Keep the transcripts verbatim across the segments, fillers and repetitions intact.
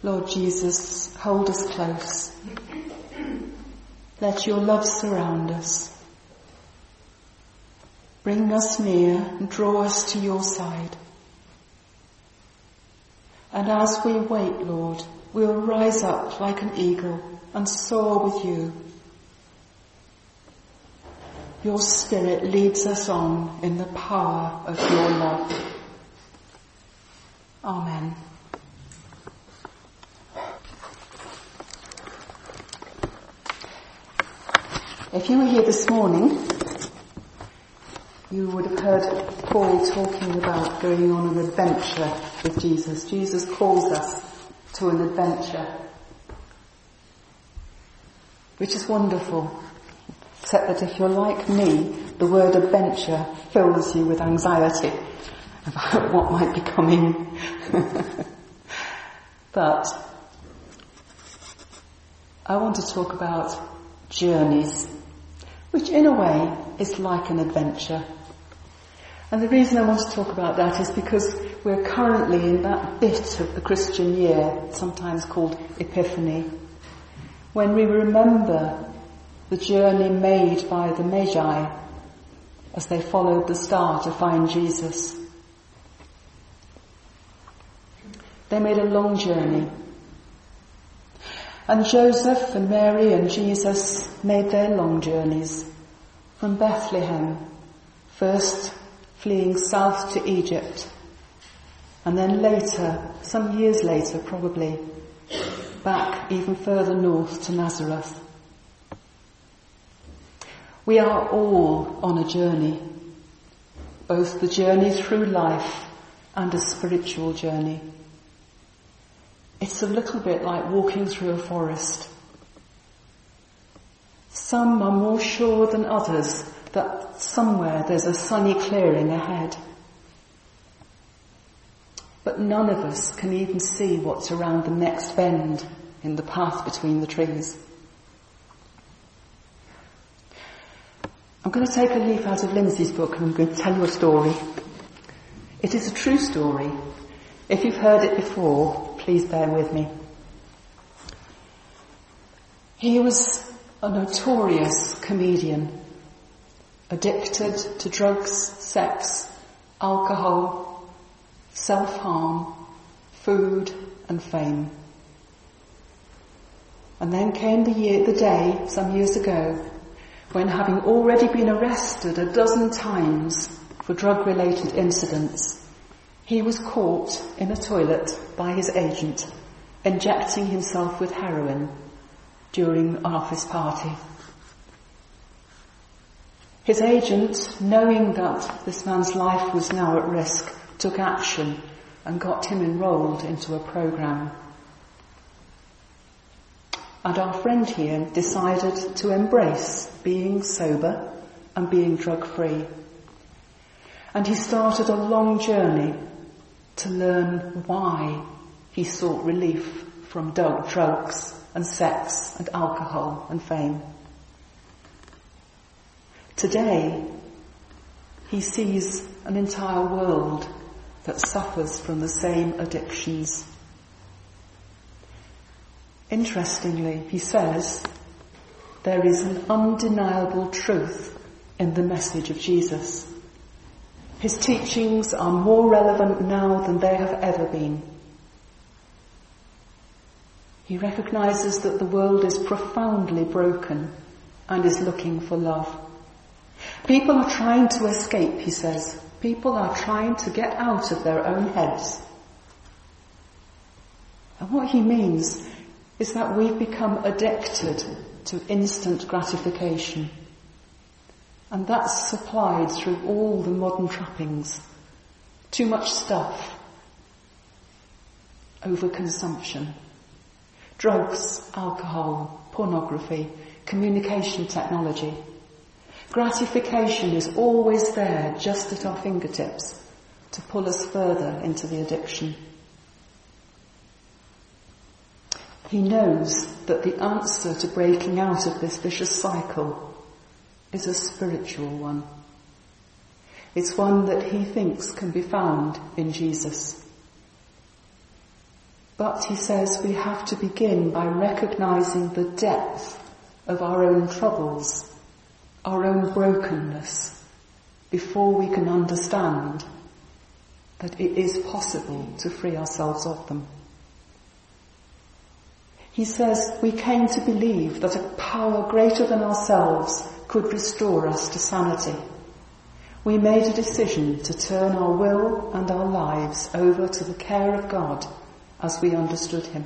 Lord Jesus, hold us close. Let your love surround us. Bring us near and draw us to your side. And as we wait, Lord, we'll rise up like an eagle and soar with you. Your Spirit leads us on in the power of your love. Amen. If you were here this morning, you would have heard Paul talking about going on an adventure with Jesus. Jesus calls us to an adventure, which is wonderful, except that if you're like me, the word adventure fills you with anxiety about what might be coming. But I want to talk about journeys, which in a way is like an adventure. And the reason I want to talk about that is because we're currently in that bit of the Christian year, sometimes called Epiphany, when we remember the journey made by the Magi as they followed the star to find Jesus. They made a long journey. And Joseph and Mary and Jesus made their long journeys from Bethlehem, first fleeing south to Egypt, and then later, some years later probably, back even further north to Nazareth. We are all on a journey, both the journey through life and a spiritual journey. It's a little bit like walking through a forest. Some are more sure than others that somewhere there's a sunny clearing ahead. But none of us can even see what's around the next bend in the path between the trees. I'm going to take a leaf out of Lindsay's book and I'm going to tell you a story. It is a true story. If you've heard it before, please bear with me. He was a notorious comedian, addicted to drugs, sex, alcohol, self-harm, food and fame. And then came the year, the day, some years ago, when, having already been arrested a dozen times for drug-related incidents, he was caught in a toilet by his agent, injecting himself with heroin during an office party. His agent, knowing that this man's life was now at risk, took action and got him enrolled into a program. And our friend here decided to embrace being sober and being drug-free. And he started a long journey to learn why he sought relief from drugs and sex and alcohol and fame. Today, he sees an entire world that suffers from the same addictions. Interestingly, he says, there is an undeniable truth in the message of Jesus. His teachings are more relevant now than they have ever been. He recognizes that the world is profoundly broken and is looking for love. People are trying to escape, he says. People are trying to get out of their own heads. And what he means is that we've become addicted to instant gratification. And that's supplied through all the modern trappings. Too much stuff. Overconsumption. Drugs, alcohol, pornography, communication technology. Gratification is always there, just at our fingertips, to pull us further into the addiction. He knows that the answer to breaking out of this vicious cycle is a spiritual one. It's one that he thinks can be found in Jesus. But he says we have to begin by recognizing the depth of our own troubles, our own brokenness, before we can understand that it is possible to free ourselves of them. He says we came to believe that a power greater than ourselves could restore us to sanity. We made a decision to turn our will and our lives over to the care of God as we understood him.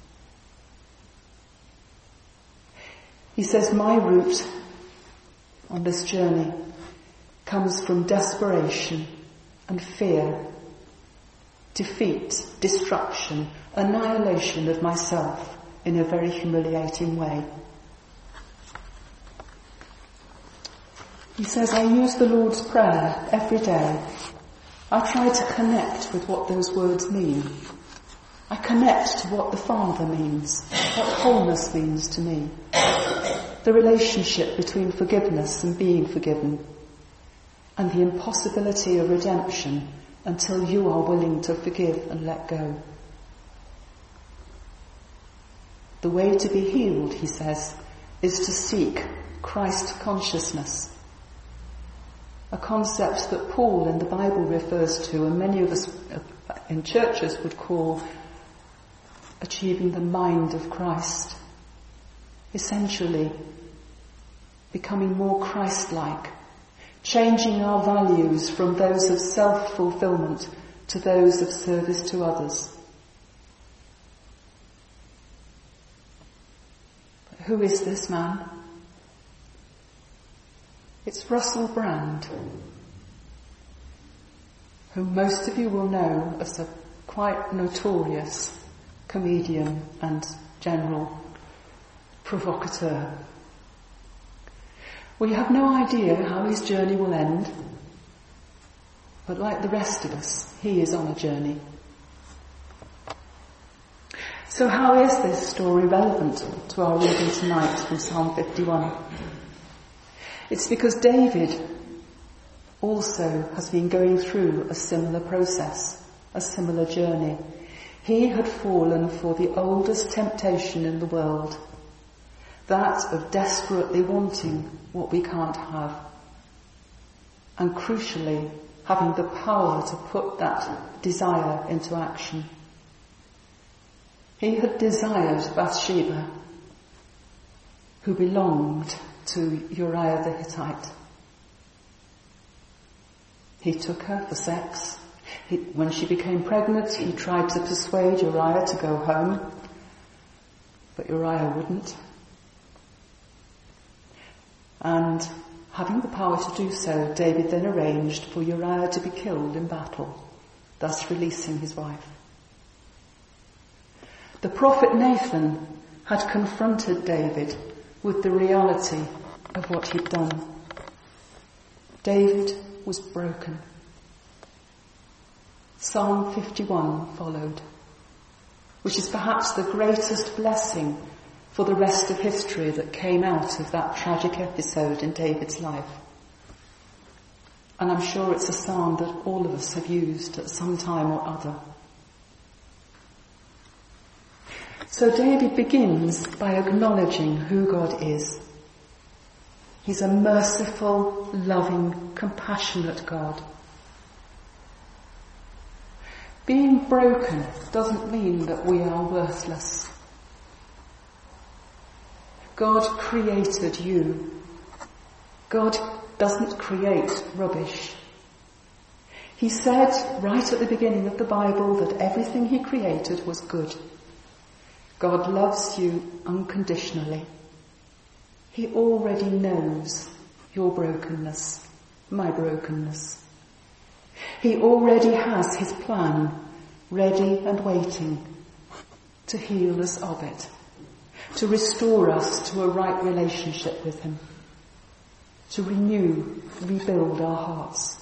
He says my route on this journey comes from desperation and fear, defeat, destruction, annihilation of myself in a very humiliating way. He says, I use the Lord's Prayer every day. I try to connect with what those words mean. I connect to what the Father means, what wholeness means to me. The relationship between forgiveness and being forgiven, and the impossibility of redemption until you are willing to forgive and let go. The way to be healed, he says, is to seek Christ consciousness. A concept that Paul in the Bible refers to, and many of us in churches would call achieving the mind of Christ. Essentially, becoming more Christ-like, changing our values from those of self-fulfillment to those of service to others. But who is this man? It's Russell Brand, whom most of you will know as a quite notorious comedian and general provocateur. We have no idea how his journey will end, but like the rest of us, he is on a journey. So how is this story relevant to our reading tonight from Psalm fifty-one? It's because David also has been going through a similar process, a similar journey. He had fallen for the oldest temptation in the world, that of desperately wanting what we can't have, and crucially, having the power to put that desire into action. He had desired Bathsheba, who belonged to Uriah the Hittite. He took her for sex. He, when she became pregnant, he tried to persuade Uriah to go home, but Uriah wouldn't. And having the power to do so, David then arranged for Uriah to be killed in battle, thus releasing his wife. The prophet Nathan had confronted David with the reality of what he'd done. David was broken. Psalm fifty-one followed, which is perhaps the greatest blessing for the rest of history that came out of that tragic episode in David's life. And I'm sure it's a psalm that all of us have used at some time or other. So David begins by acknowledging who God is. He's a merciful, loving, compassionate God. Being broken doesn't mean that we are worthless. God created you. God doesn't create rubbish. He said right at the beginning of the Bible that everything he created was good. God loves you unconditionally. He already knows your brokenness, my brokenness. He already has his plan ready and waiting to heal us of it, to restore us to a right relationship with him, to renew, rebuild our hearts.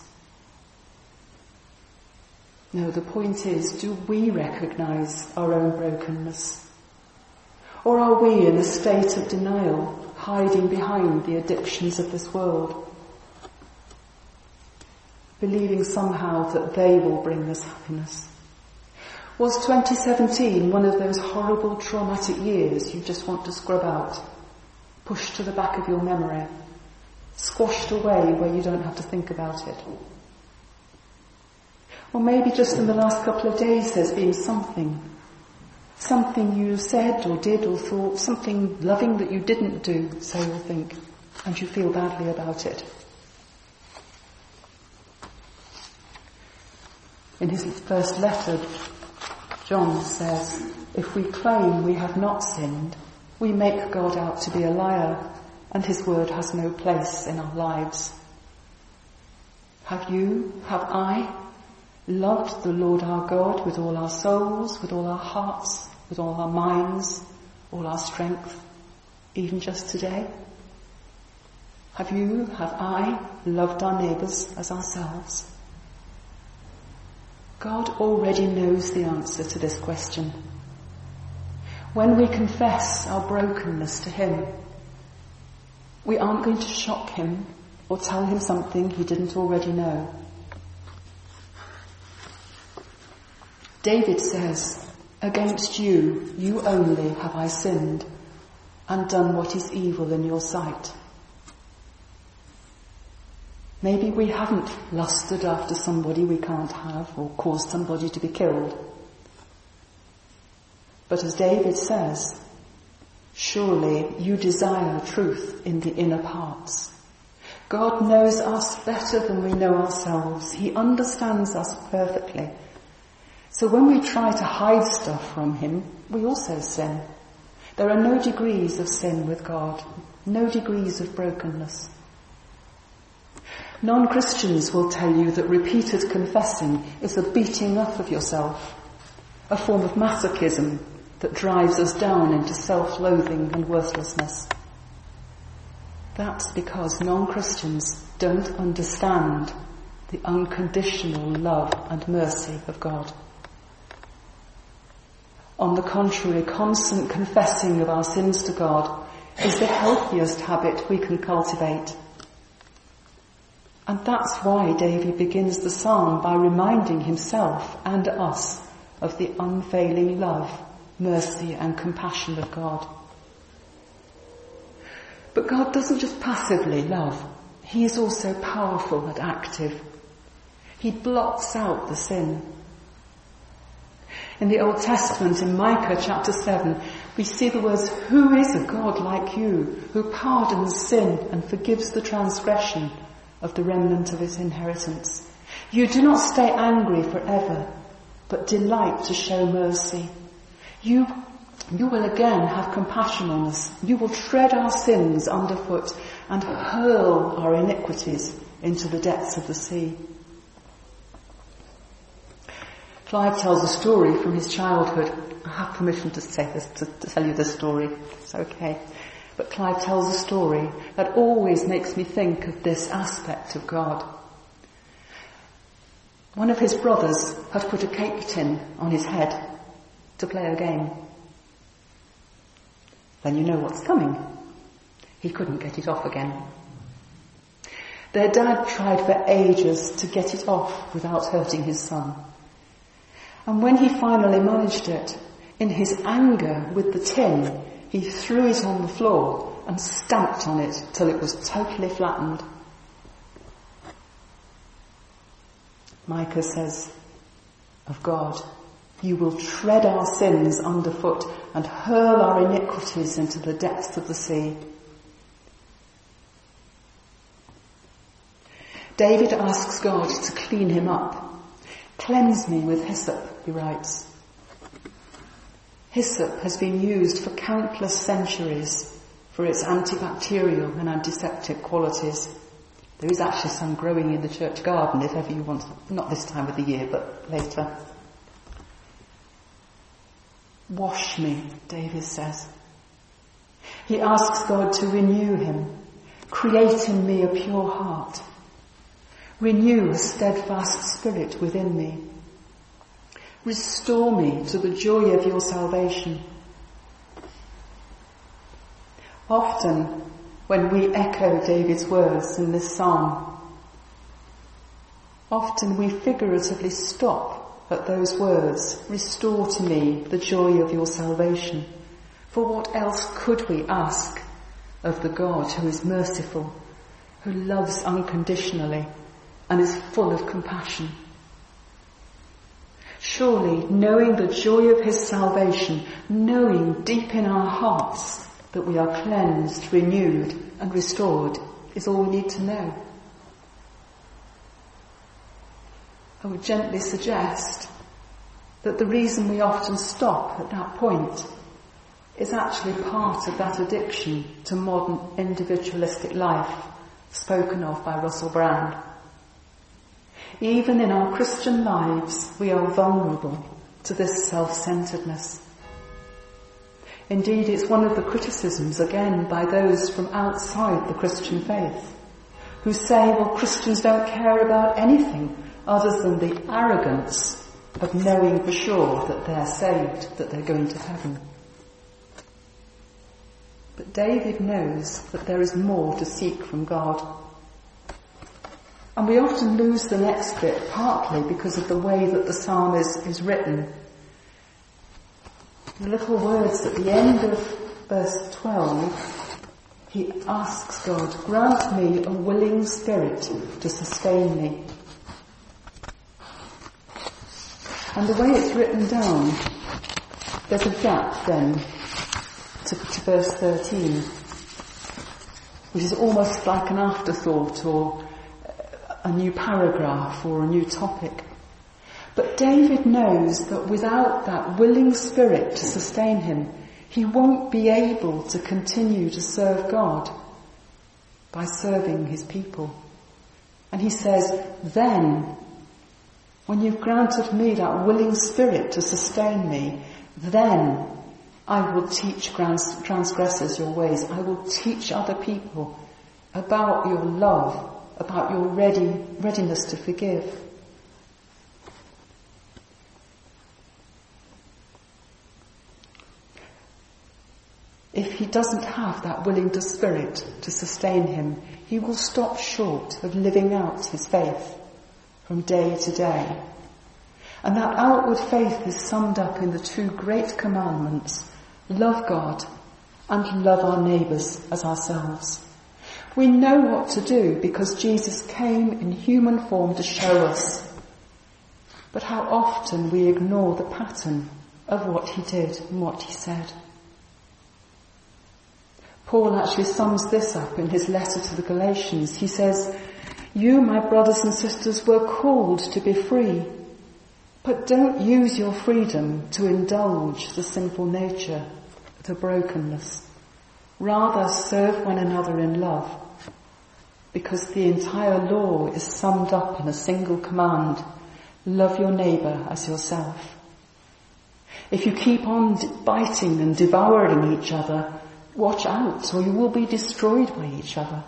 No, the point is, do we recognise our own brokenness? Or are we in a state of denial, hiding behind the addictions of this world, believing somehow that they will bring us happiness? Was twenty seventeen one of those horrible traumatic years you just want to scrub out, pushed to the back of your memory, squashed away where you don't have to think about it? Or maybe just in the last couple of days there's been something, something you said or did or thought, something loving that you didn't do, say or think, and you feel badly about it. In his first letter, John says, if we claim we have not sinned, we make God out to be a liar, and his word has no place in our lives. Have you, have I, loved the Lord our God with all our souls, with all our hearts, with all our minds, all our strength, even just today? Have you, have I, loved our neighbours as ourselves? God already knows the answer to this question. When we confess our brokenness to him, we aren't going to shock him or tell him something he didn't already know. David says, against you, you only have I sinned and done what is evil in your sight. Maybe we haven't lusted after somebody we can't have or caused somebody to be killed. But as David says, surely you desire truth in the inner parts. God knows us better than we know ourselves. He understands us perfectly. So when we try to hide stuff from him, we also sin. There are no degrees of sin with God, no degrees of brokenness. Non-Christians will tell you that repeated confessing is a beating up of yourself, a form of masochism that drives us down into self-loathing and worthlessness. That's because non-Christians don't understand the unconditional love and mercy of God. On the contrary, constant confessing of our sins to God is the healthiest habit we can cultivate. And that's why David begins the psalm by reminding himself and us of the unfailing love, mercy and compassion of God. But God doesn't just passively love, he is also powerful and active. He blots out the sin. In the Old Testament, in Micah chapter seven, we see the words, who is a God like you, who pardons sin and forgives the transgression of the remnant of his inheritance. You do not stay angry forever, but delight to show mercy. You, you will again have compassion on us. You will tread our sins underfoot and hurl our iniquities into the depths of the sea. Clive tells a story from his childhood. I have permission to say this, to, to tell you this story. It's okay. But Clive tells a story that always makes me think of this aspect of God. One of his brothers had put a cake tin on his head to play a game. Then you know what's coming. He couldn't get it off again. Their dad tried for ages to get it off without hurting his son. And when he finally managed it, in his anger with the tin, he threw it on the floor and stamped on it till it was totally flattened. Micah says of God, you will tread our sins underfoot and hurl our iniquities into the depths of the sea. David asks God to clean him up. Cleanse me with hyssop, he writes. Hyssop has been used for countless centuries for its antibacterial and antiseptic qualities. There is actually some growing in the church garden if ever you want, not this time of the year, but later. Wash me, David says. He asks God to renew him, create in me a pure heart, renew a steadfast spirit within me. Restore me to the joy of your salvation. Often, when we echo David's words in this psalm, often we figuratively stop at those words, "Restore to me the joy of your salvation." For what else could we ask of the God who is merciful, who loves unconditionally and is full of compassion? Surely, knowing the joy of his salvation, knowing deep in our hearts that we are cleansed, renewed and restored, is all we need to know. I would gently suggest that the reason we often stop at that point is actually part of that addiction to modern individualistic life spoken of by Russell Brand. Even in our Christian lives, we are vulnerable to this self-centeredness. Indeed, it's one of the criticisms, again, by those from outside the Christian faith, who say, well, Christians don't care about anything other than the arrogance of knowing for sure that they're saved, that they're going to heaven. But David knows that there is more to seek from God. And we often lose the next bit, partly because of the way that the psalm is, is written. The little words at the end of verse twelve, he asks God, "Grant me a willing spirit to sustain me." And the way it's written down, there's a gap then to, to verse thirteen, which is almost like an afterthought or a new paragraph or a new topic. But David knows that without that willing spirit to sustain him, he won't be able to continue to serve God by serving his people. And he says, then, when you've granted me that willing spirit to sustain me, then I will teach transgressors your ways. I will teach other people about your love, about your ready, readiness to forgive. If he doesn't have that willing spirit to sustain him, he will stop short of living out his faith from day to day. And that outward faith is summed up in the two great commandments: love God and love our neighbours as ourselves. We know what to do because Jesus came in human form to show us. But how often we ignore the pattern of what he did and what he said. Paul actually sums this up in his letter to the Galatians. He says, "You, my brothers and sisters, were called to be free, but don't use your freedom to indulge the sinful nature, the brokenness. Rather serve one another in love, because the entire law is summed up in a single command: love your neighbour as yourself. If you keep on biting and devouring each other, watch out, or you will be destroyed by each other."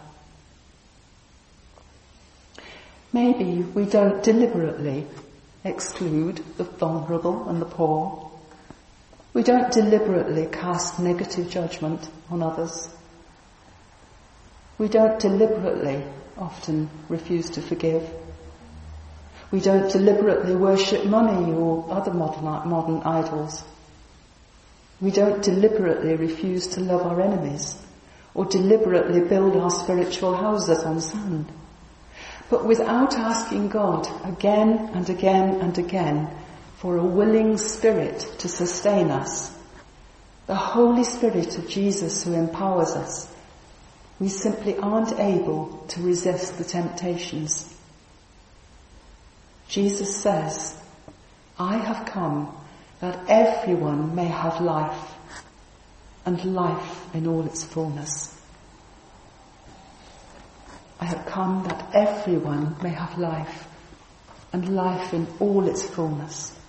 Maybe we don't deliberately exclude the vulnerable and the poor. We don't deliberately cast negative judgment on others. We don't deliberately often refuse to forgive. We don't deliberately worship money or other modern, modern idols. We don't deliberately refuse to love our enemies or deliberately build our spiritual houses on sand. But without asking God again and again and again for a willing spirit to sustain us, the Holy Spirit of Jesus who empowers us, we simply aren't able to resist the temptations. Jesus says, "I have come that everyone may have life, and life in all its fullness." I have come that everyone may have life, and life in all its fullness.